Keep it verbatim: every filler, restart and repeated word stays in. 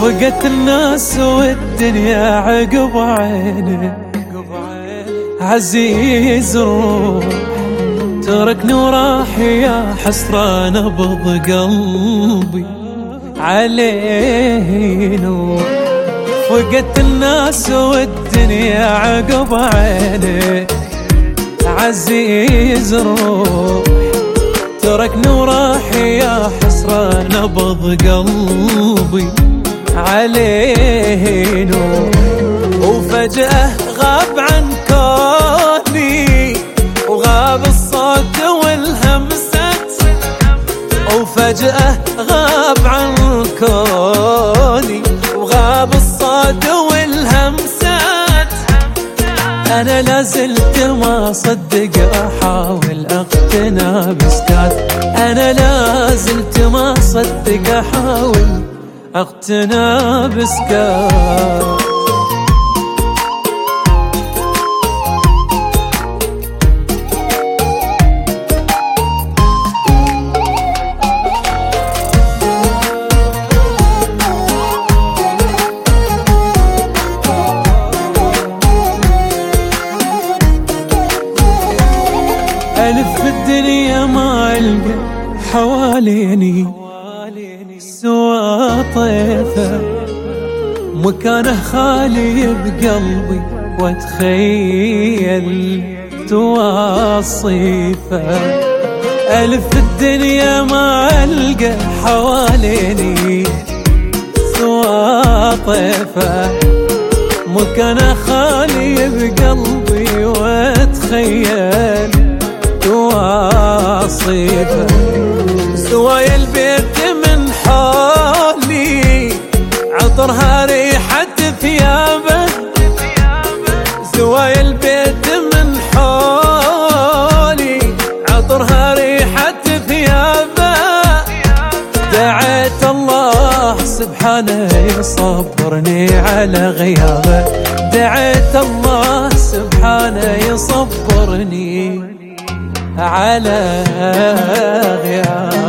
فقدت الناس والدنيا عقب عيني، عزيز الروح تركني وراح يا حسرة نبض قلبي عليه نور. فقدت الناس والدنيا عقب عيني، عزيز الروح تركني وراح يا حسرة نبض قلبي عليه نور. وفجأة غاب عن كوني وغاب الصوت والهمسات، وفجأة غاب عن كوني وغاب الصوت والهمسات. أنا لازلت ما صدق أحاول أقتنى بسكات، أنا لازلت ما صدق أحاول أقتنى بسكات. ألف الدنيا ما ألقى حواليني سوى طيفة، مكانه خالي بقلبي واتخيل تواصيفه. ألف الدنيا ما ألقى حواليني سوى طيفة، مكانه خالي بقلبي واتخيل تواصيفه. سواي البيت من حولي عطرها ريحة ثيابه، سواي البيت من حولي عطرها ريحة ثيابه. دعيت الله سبحانه يصبرني على غيابه، دعيت الله سبحانه يصبرني على غيابه.